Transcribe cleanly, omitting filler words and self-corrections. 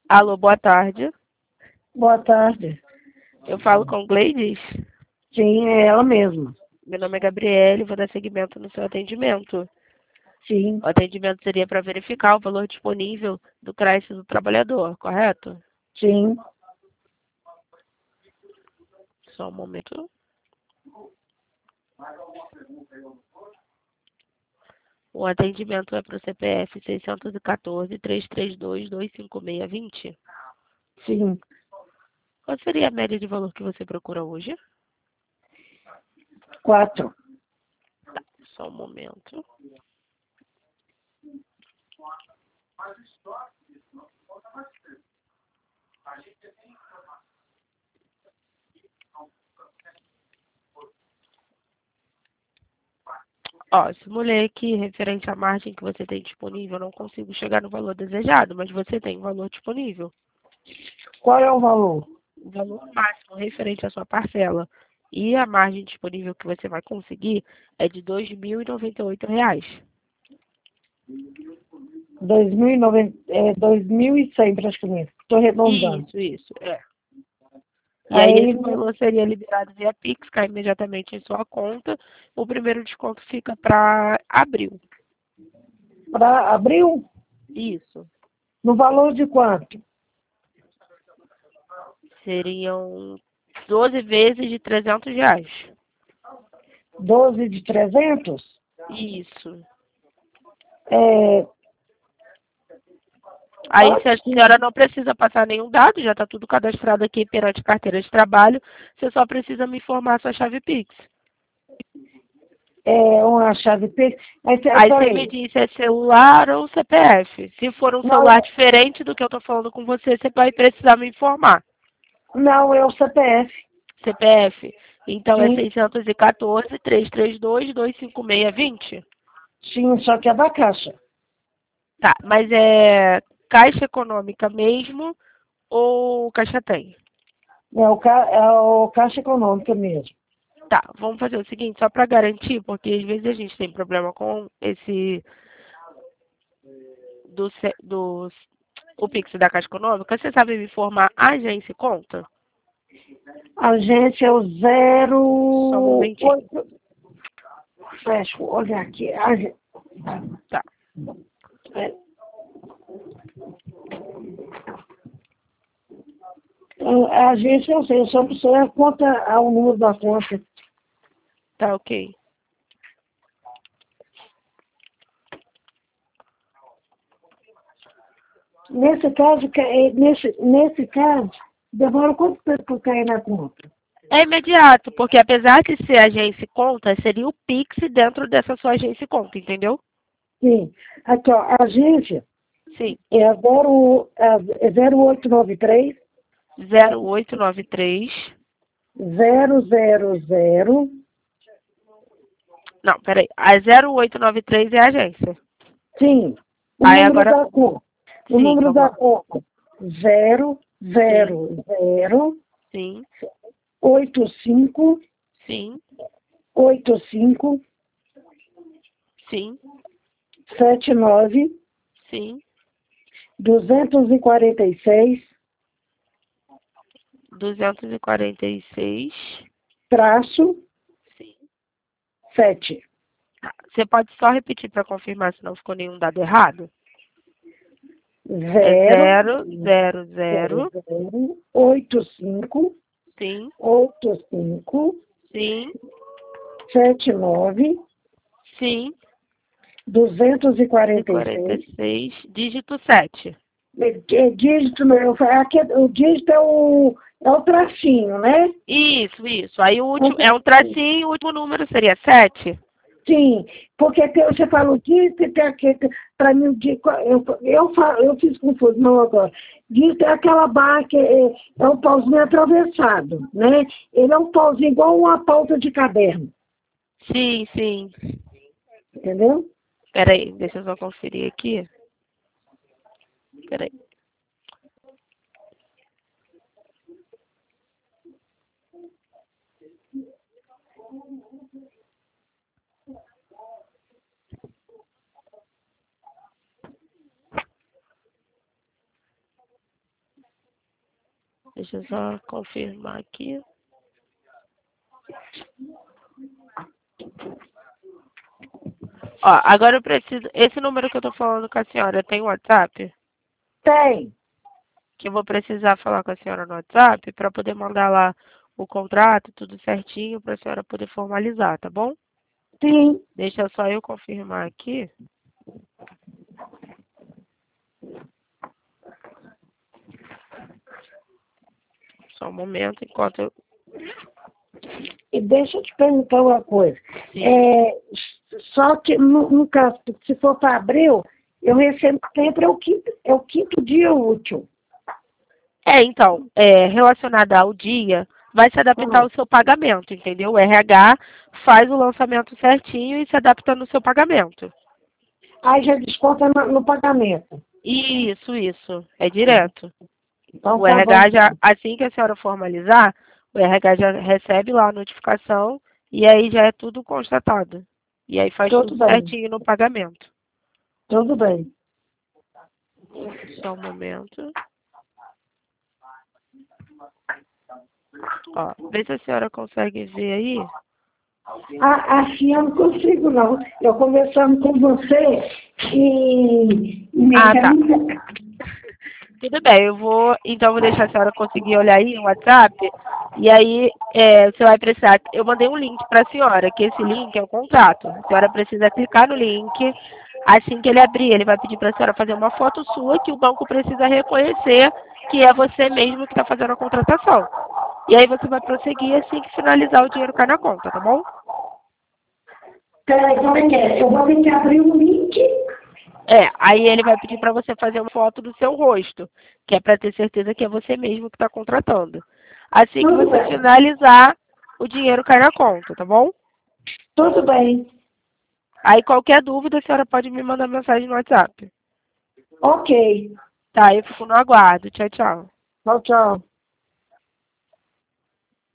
Alô, boa tarde. Boa tarde. Eu falo com Gleides. Sim, é ela mesma. Meu nome é Gabriele, vou dar seguimento no seu atendimento. Sim, O atendimento seria para verificar o valor disponível do crédito do trabalhador, correto? sim. Só um momento. O atendimento é para o CPF 614-332-25620. Sim. Qual seria a média de valor que você procura hoje? 4. Só um momento. Ó, simulei aqui referente à margem que você tem disponível, eu não consigo chegar no valor desejado, mas você tem um valor disponível. Qual é o valor? O valor máximo referente à sua parcela e a margem disponível que você vai conseguir é de R$ 2.098. 2.090, 2.100 praticamente. Estou arredondando. Isso, é. E aí Aí, esse valor seria liberado via Pix, cai imediatamente em sua conta. O primeiro desconto fica para abril. para abril, Isso. no valor de quanto? Seriam 12 vezes de R$ 300. 12 de 300? Isso. É, Aí, se pode a sim. senhora não precisa passar nenhum dado, já está tudo cadastrado aqui perante carteira de trabalho, você só precisa me informar a sua chave Pix. É uma chave P. Mas, Aí você me peraí. diz se é celular ou CPF. Se for um Não, celular diferente do que eu estou falando com você, você vai precisar me informar. não, é o CPF. CPF. Então é Sim, 614-332-25620. sim, só que é da Caixa. Tá, mas é Caixa Econômica mesmo ou Caixa Tem? É o Caixa Econômica mesmo. Tá, vamos fazer o seguinte, só para garantir, porque às vezes a gente tem problema com esse do o Pix da Caixa Econômica. Você sabe me informar a agência e conta? A gente é o Só um momentinho. 08. Fecha, olha aqui. Tá. É, a gente, eu sei, eu só preciso a conta, o número da conta. Tá, ok. Nesse caso, nesse caso, demora quanto tempo para cair na conta? É imediato, porque apesar de ser agência e conta, seria o Pix dentro dessa sua agência e conta, entendeu? Sim. Aqui, ó, a agência Sim. é a 0893 0893. 000. Não, peraí. A 0893 é a agência. Sim, o Aí número agora, da conta. O sim, número vamos da lá. conta. zero Sim, zero zero sim, 85 sim, 85 sim, 79 sim. 246 246. traço Sim. 7. Tá. Você pode só repetir para confirmar se não ficou nenhum dado errado? É 0 000. 85 Sim, 85 sim, 79 sim. 246. 246, dígito 7. Dígito, não, o dígito é o tracinho, né? Isso. Aí o Um último é um tracinho. tracinho, o último número seria 7. Sim, porque você fala o dígito e tem aquele, para mim, eu fiz confusão agora. Dígito é aquela barra que é um pauzinho atravessado, né? Ele é um pauzinho igual uma pauta de caderno, Sim, sim. entendeu? Peraí, deixa eu só conferir aqui. Peraí. Deixa eu só confirmar aqui. Ó, agora eu preciso... Esse número que eu tô falando com a senhora tem WhatsApp? Tem. Que eu vou precisar falar com a senhora no WhatsApp para poder mandar lá o contrato, tudo certinho, para a senhora poder formalizar, tá bom? Sim. Deixa só eu confirmar aqui. Só um momento, enquanto eu... E deixa eu te perguntar uma coisa. Sim. Só que, no caso, se for para abril, eu recebo sempre é o quinto dia útil. Então, relacionado ao dia, vai se adaptar ao seu pagamento, entendeu? O RH faz o lançamento certinho e se adapta no seu pagamento. Aí já desconta no pagamento. Isso. É direto. Então, O tá RH bom. já, assim que a senhora formalizar, o RH já recebe lá a notificação e aí já é tudo constatado. E aí faz Tudo tudo bem. certinho no pagamento. Tudo bem. Só um momento. Ó, vê se a senhora consegue ver aí. Assim eu não consigo, não. Eu conversando com você e Tá. mexendo. Tudo bem, então vou deixar a senhora conseguir olhar aí no WhatsApp. E aí você vai precisar. Eu mandei um link para a senhora, que esse link é o contrato. A senhora precisa clicar no link. Assim que ele abrir, ele vai pedir para a senhora fazer uma foto sua que o banco precisa reconhecer que é você mesmo que está fazendo a contratação. E aí você vai prosseguir assim que finalizar o dinheiro cai na conta, tá bom? Peraí, como é que é? Eu vou ter que abrir um link. Aí ele vai pedir para você fazer uma foto do seu rosto, que é para ter certeza que é você mesmo que está contratando. Assim que Tudo você bem. finalizar, o dinheiro cai na conta, tá bom? Tudo bem. Aí qualquer dúvida, a senhora pode me mandar mensagem no WhatsApp. Ok. Tá, eu fico no aguardo. Tchau, tchau. Tchau, tchau.